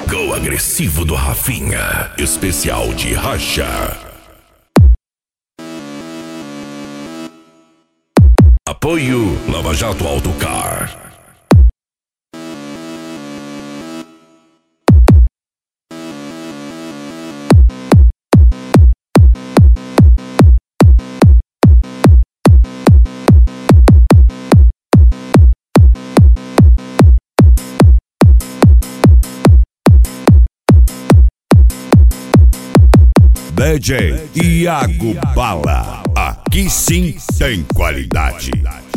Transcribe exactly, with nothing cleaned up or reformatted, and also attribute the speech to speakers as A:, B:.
A: Go agressivo do Rafinha, especial de racha. Apoio Lava Jato Autocar. D J Iago Bala, aqui sim tem qualidade.